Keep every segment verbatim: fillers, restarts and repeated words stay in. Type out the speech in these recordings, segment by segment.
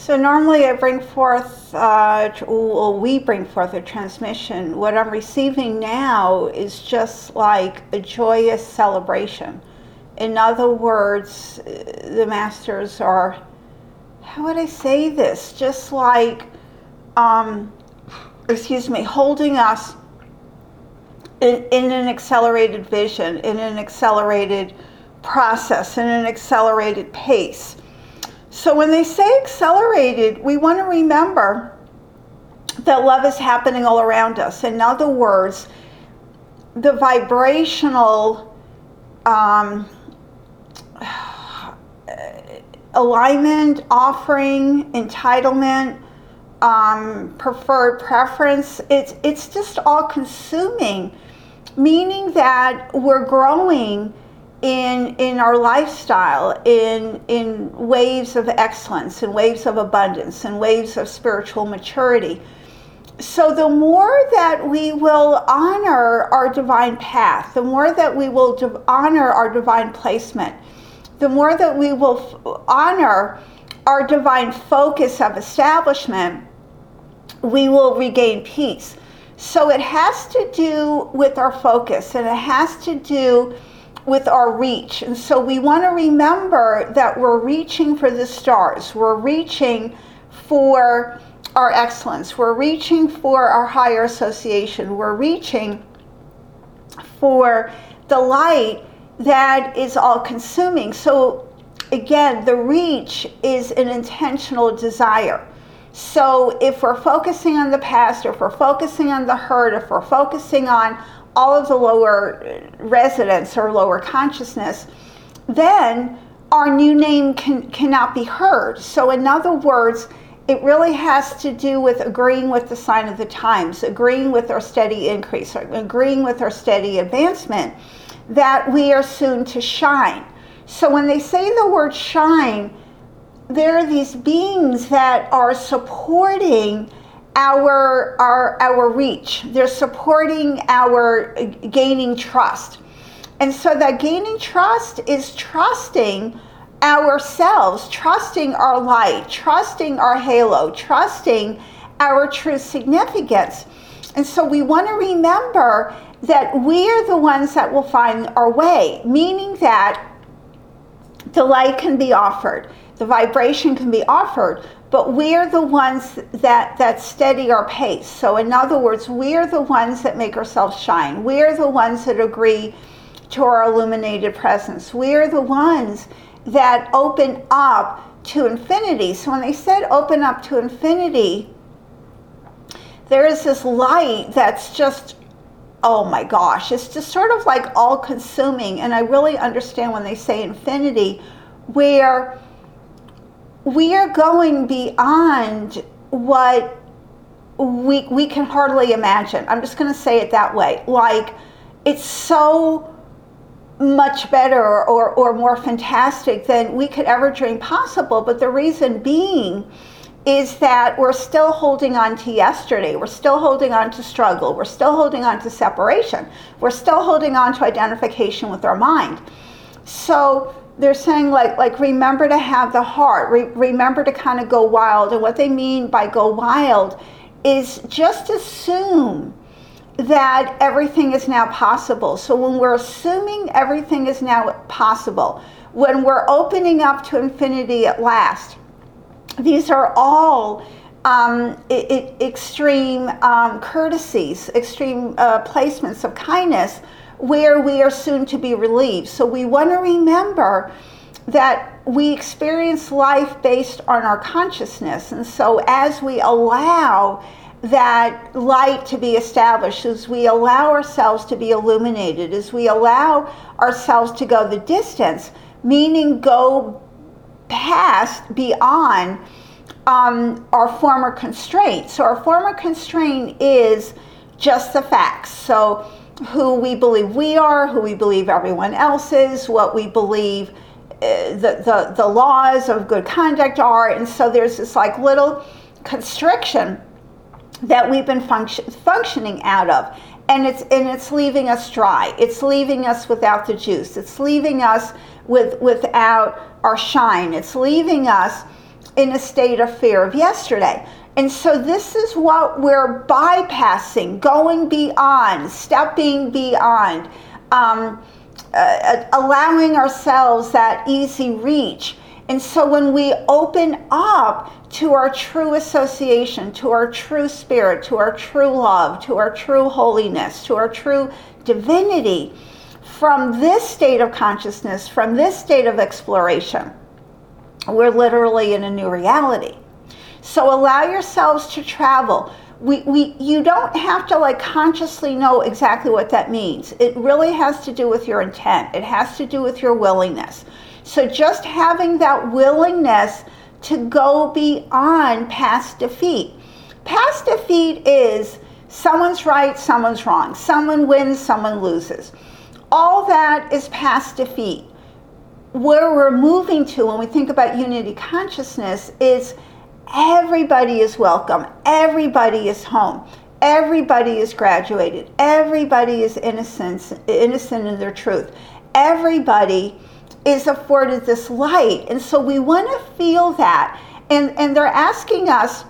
So normally I bring forth, uh, or we bring forth a transmission. What I'm receiving now is just like a joyous celebration. In other words, the masters are, how would I say this? Just like, um, excuse me, holding us in, in an accelerated vision, in an accelerated process, in an accelerated pace. So when they say accelerated, we want to remember that love is happening all around us. In other words, the vibrational um, alignment, offering, entitlement, um, preferred preference, it's, it's just all consuming, meaning that we're growing in in our lifestyle, in in waves of excellence, in waves of abundance, in waves of spiritual maturity. So the more that we will honor our divine path, the more that we will div- honor our divine placement, the more that we will f- honor our divine focus of establishment, we will regain peace. So it has to do with our focus, and it has to do with our reach. And so we want to remember that we're reaching for the stars. We're reaching for our excellence. We're reaching for our higher association. We're reaching for the light that is all consuming. So again, the reach is an intentional desire. So if we're focusing on the past, or if we're focusing on the hurt, if we're focusing on all of the lower residents or lower consciousness, then our new name can, cannot be heard. So in other words, it really has to do with agreeing with the sign of the times, agreeing with our steady increase, agreeing with our steady advancement, that we are soon to shine. So when they say the word shine, there are these beings that are supporting our our our reach. They're supporting our gaining trust. And so that gaining trust is trusting ourselves, trusting our light, trusting our halo, trusting our true significance. And so we want to remember that we are the ones that will find our way, meaning that the light can be offered, the vibration can be offered, but we're the ones that, that steady our pace. So in other words, we're the ones that make ourselves shine. We're the ones that agree to our illuminated presence. We're the ones that open up to infinity. So when they said open up to infinity, there is this light that's just, oh my gosh, it's just sort of like all consuming. And I really understand when they say infinity, where we are going beyond what we we can hardly imagine. I'm just going to say it that way. Like, it's so much better or, or more fantastic than we could ever dream possible. But the reason being is that we're still holding on to yesterday. We're still holding on to struggle. We're still holding on to separation. We're still holding on to identification with our mind. So they're saying, like, like remember to have the heart. Re- remember to kind of go wild. And what they mean by go wild is just assume that everything is now possible. So when we're assuming everything is now possible, when we're opening up to infinity at last, these are all um, I- I- extreme um, courtesies, extreme uh, placements of kindness, where we are soon to be relieved. So we want to remember that we experience life based on our consciousness. And so as we allow that light to be established, as we allow ourselves to be illuminated, as we allow ourselves to go the distance, meaning go past, beyond um, our former constraint. So our former constraint is just the facts. So who we believe we are, who we believe everyone else is, what we believe uh, the, the, the laws of good conduct are. And so there's this like little constriction that we've been function, functioning out of. And it's and it's leaving us dry. It's leaving us without the juice. It's leaving us with without our shine. It's leaving us in a state of fear of yesterday. And so this is what we're bypassing, going beyond, stepping beyond, um, uh, allowing ourselves that easy reach. And so when we open up to our true association, to our true spirit, to our true love, to our true holiness, to our true divinity, from this state of consciousness, from this state of exploration, we're literally in a new reality. So allow yourselves to travel. We, we, you don't have to like consciously know exactly what that means. It really has to do with your intent. It has to do with your willingness. So just having that willingness to go beyond past defeat. Past defeat is someone's right, someone's wrong. Someone wins, someone loses. All that is past defeat. Where we're moving to when we think about unity consciousness is everybody is welcome. Everybody is home. Everybody is graduated. Everybody is innocent, innocent in their truth. Everybody is afforded this light. And so we want to feel that. And, and they're asking us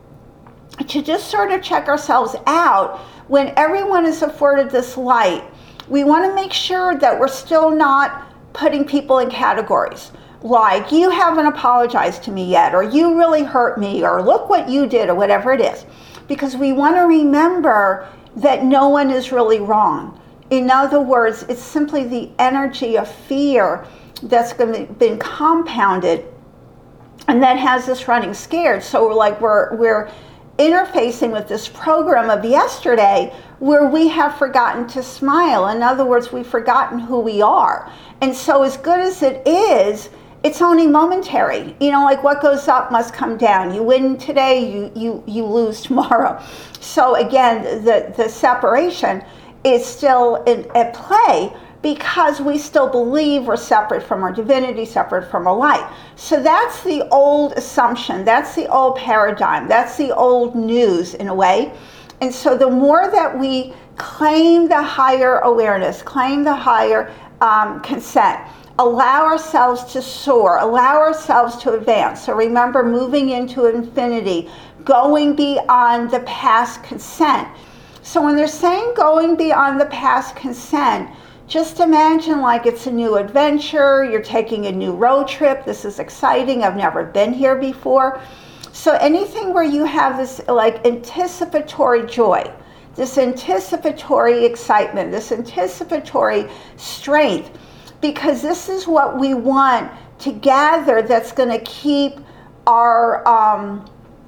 to just sort of check ourselves out when everyone is afforded this light. We want to make sure that we're still not putting people in categories like, you haven't apologized to me yet, or you really hurt me, or look what you did, or whatever it is. Because we want to remember that no one is really wrong. In other words, it's simply the energy of fear that's been compounded and that has us running scared. So we're like, we're, we're interfacing with this program of yesterday where we have forgotten to smile. In other words, we've forgotten who we are. And so as good as it is, it's only momentary. You know, like what goes up must come down. You win today, you you, you lose tomorrow. So again, the, the separation is still in, at play because we still believe we're separate from our divinity, separate from our light. So that's the old assumption. That's the old paradigm. That's the old news in a way. And so the more that we claim the higher awareness, claim the higher um, consent, allow ourselves to soar, allow ourselves to advance. So remember, moving into infinity, going beyond the past consent. So when they're saying going beyond the past consent, just imagine like it's a new adventure, you're taking a new road trip, this is exciting, I've never been here before. So anything where you have this like anticipatory joy, this anticipatory excitement, this anticipatory strength, because this is what we want to gather that's going to keep our, um,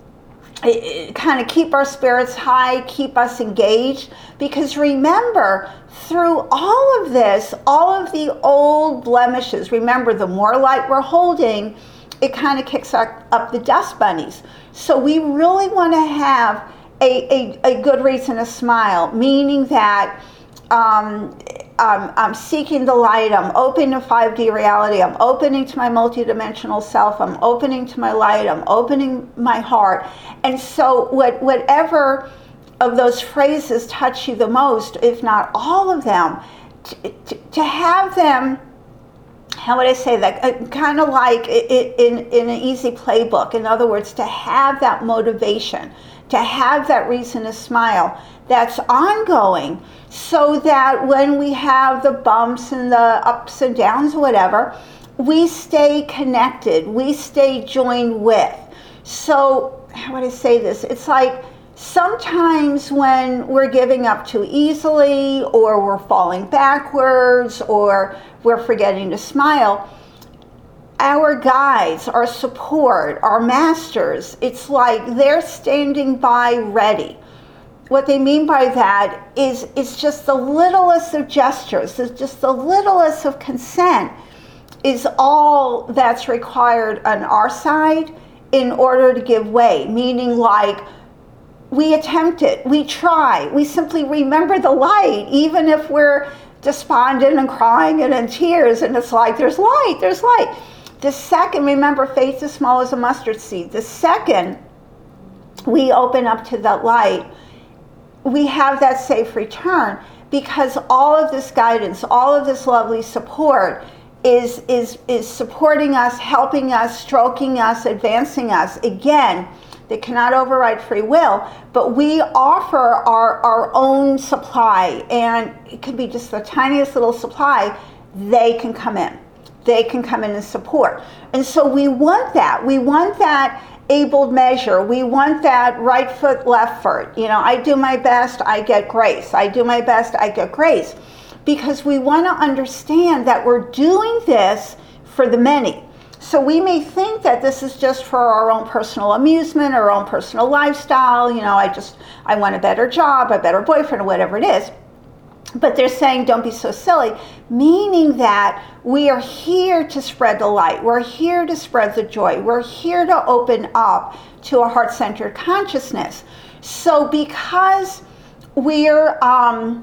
kind of keep our spirits high, keep us engaged. Because remember, through all of this, all of the old blemishes, remember, the more light we're holding, it kind of kicks up, up the dust bunnies. So we really want to have a, a, a good reason to smile, meaning that um, um, I'm seeking the light, I'm open to five D reality, I'm opening to my multidimensional self, I'm opening to my light, I'm opening my heart. And so what, whatever of those phrases touch you the most, if not all of them, to, to, to have them, how would I say that, uh, kind of like it, in, in an easy playbook. In other words, to have that motivation, to have that reason to smile that's ongoing, so that when we have the bumps and the ups and downs, whatever, we stay connected, we stay joined with. So how would I say this? It's like sometimes when we're giving up too easily, or we're falling backwards, or we're forgetting to smile, our guides, our support, our masters, it's like they're standing by ready. What they mean by that is it's just the littlest of gestures, it's just the littlest of consent is all that's required on our side in order to give way. Meaning like, we attempt it, we try, we simply remember the light, even if we're despondent and crying and in tears, and it's like, there's light, there's light. The second, remember, faith is small as a mustard seed. The second we open up to that light, we have that safe return, because all of this guidance, all of this lovely support, is, is, is supporting us, helping us, stroking us, advancing us. Again, they cannot override free will, but we offer our, our own supply, and it could be just the tiniest little supply. They can come in. They can come in and support. And so we want that. We want that abled measure. We want that right foot, left foot. You know, I do my best, I get grace. I do my best, I get grace. Because we want to understand that we're doing this for the many. So we may think that this is just for our own personal amusement, our own personal lifestyle. You know, I just, I want a better job, a better boyfriend, or whatever it is. But they're saying, don't be so silly, meaning that we are here to spread the light. We're here to spread the joy. We're here to open up to a heart-centered consciousness. So because we're um,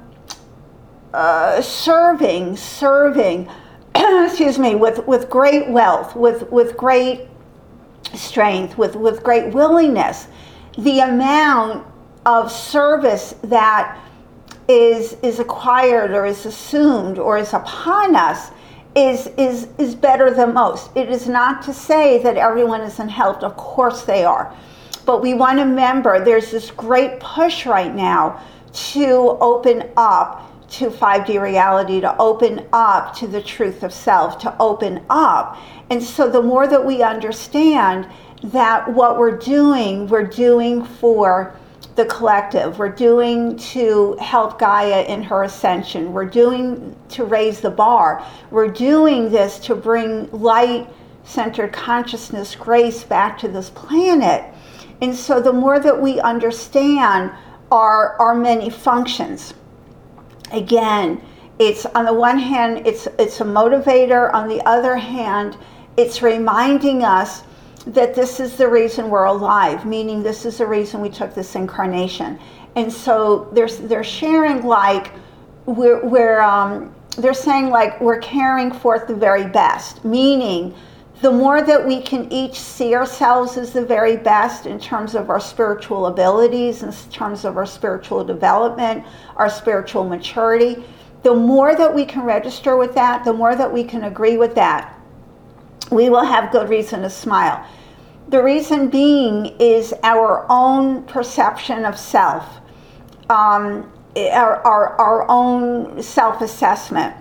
uh, serving, serving, excuse me, with, with great wealth, with, with great strength, with, with great willingness, the amount of service that is is acquired or is assumed or is upon us is is is better than most. It is not to say that everyone isn't helped. Of course they are. But we want to remember there's this great push right now to open up to five D reality, to open up to the truth of self, to open up. And so the more that we understand that what we're doing, we're doing for the collective, we're doing to help Gaia in her ascension, we're doing to raise the bar, we're doing this to bring light-centered consciousness, grace back to this planet. And so the more that we understand our, our many functions, again, it's on the one hand, it's, it's a motivator, on the other hand, it's reminding us that this is the reason we're alive, meaning this is the reason we took this incarnation. And so they're, they're sharing like, we're, we're um, they're saying like we're carrying forth the very best, meaning the more that we can each see ourselves as the very best in terms of our spiritual abilities, in terms of our spiritual development, our spiritual maturity, the more that we can register with that, the more that we can agree with that, we will have good reason to smile. The reason being is our own perception of self, um, our, our, our own self-assessment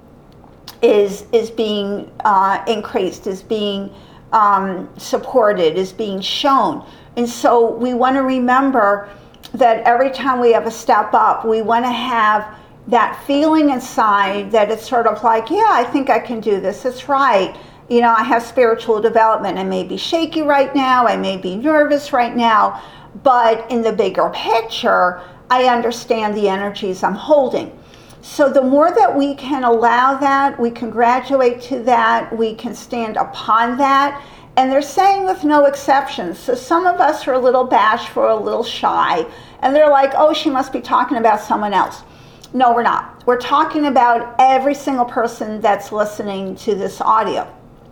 is, is being uh, increased, is being um, supported, is being shown. And so we want to remember that every time we have a step up, we want to have that feeling inside that it's sort of like, yeah, I think I can do this, it's right. You know, I have spiritual development. I may be shaky right now. I may be nervous right now. But in the bigger picture, I understand the energies I'm holding. So the more that we can allow that, we can graduate to that, we can stand upon that. And they're saying with no exceptions. So some of us are a little bashful, a little shy. And they're like, oh, she must be talking about someone else. No, we're not. We're talking about every single person that's listening to this audio.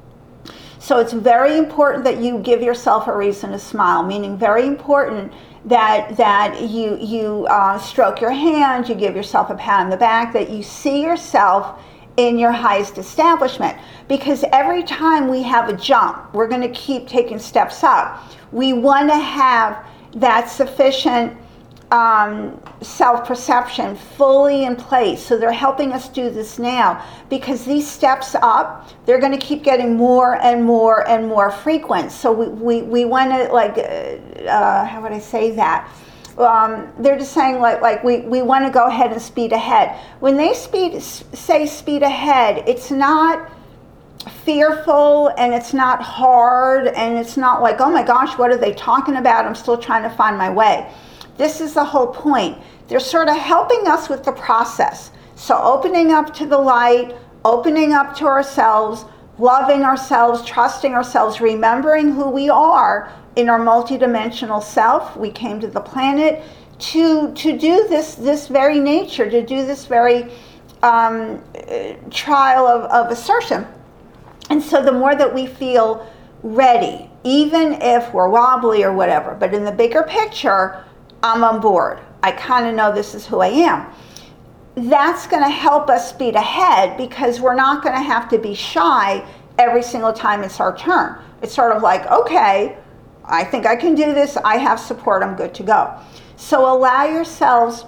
So it's very important that you give yourself a reason to smile, meaning very important that that you, you uh, stroke your hand, you give yourself a pat on the back, that you see yourself in your highest establishment. Because every time we have a jump, we're going to keep taking steps up. We want to have that sufficient Um, self-perception fully in place. So they're helping us do this now because these steps up, they're going to keep getting more and more and more frequent. So we, we, we want to like, uh, how would I say that? Um, they're just saying like, like we, we want to go ahead and speed ahead. When they speed, say speed ahead, it's not fearful and it's not hard and it's not like, oh my gosh, what are they talking about? I'm still trying to find my way. This is the whole point. They're sort of helping us with the process. So opening up to the light, opening up to ourselves, loving ourselves, trusting ourselves, remembering who we are in our multidimensional self. We came to the planet to, to do this, this very nature, to do this very um, trial of, of assertion. And so the more that we feel ready, even if we're wobbly or whatever, but in the bigger picture, I'm on board. I kind of know this is who I am. that's going to help us speed ahead because we're not going to have to be shy every single time it's our turn. It's sort of like, okay, I think I can do this. I have support. I'm good to go. So allow yourselves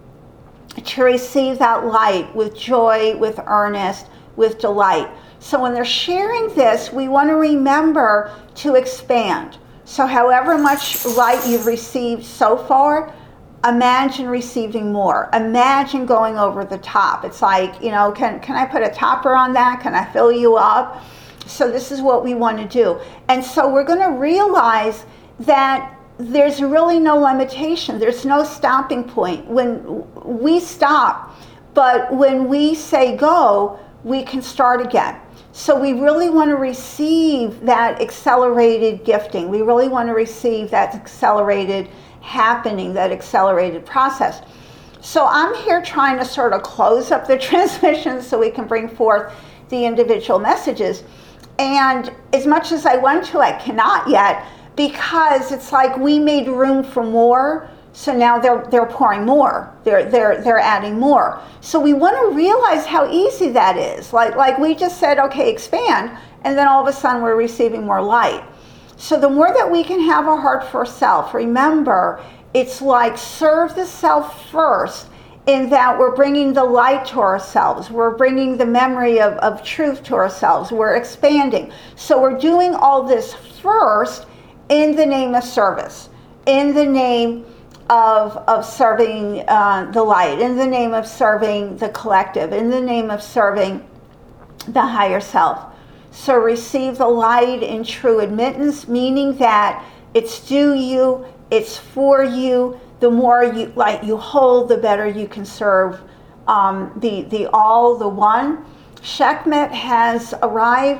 to receive that light with joy, with earnest, with delight. So when they're sharing this, we want to remember to expand. So however much light you've received so far, imagine receiving more. Imagine going over the top. It's like, you know, can, can I put a topper on that? Can I fill you up? So this is what we want to do. And so we're going to realize that there's really no limitation. There's no stopping point. When we stop, but when we say go, we can start again. So we really want to receive that accelerated gifting. We really want to receive that accelerated happening, that accelerated process. So I'm here trying to sort of close up the transmission so we can bring forth the individual messages. And as much as I want to, I cannot yet, because it's like we made room for more. So now they're they're pouring more. They're they're they're adding more. So we want to realize how easy that is. Like like we just said, okay, expand, and then all of a sudden we're receiving more light. So the more that we can have a heart for self, remember, it's like serve the self first, in that we're bringing the light to ourselves. We're bringing the memory of, of truth to ourselves. We're expanding. So we're doing all this first in the name of service, in the name of, of serving uh, the light, in the name of serving the collective, in the name of serving the higher self. So receive the light in true admittance, meaning that it's due you, it's for you. The more you light you hold, the better you can serve um, the the all, the one. Sekhmet has arrived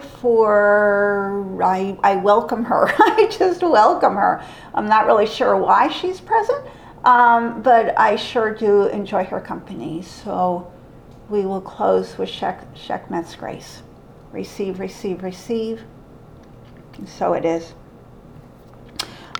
for, I, I welcome her. I just welcome her. I'm not really sure why she's present, um, but I sure do enjoy her company. So we will close with Shek, Sekhmet's grace. Receive, receive, receive. And so it is.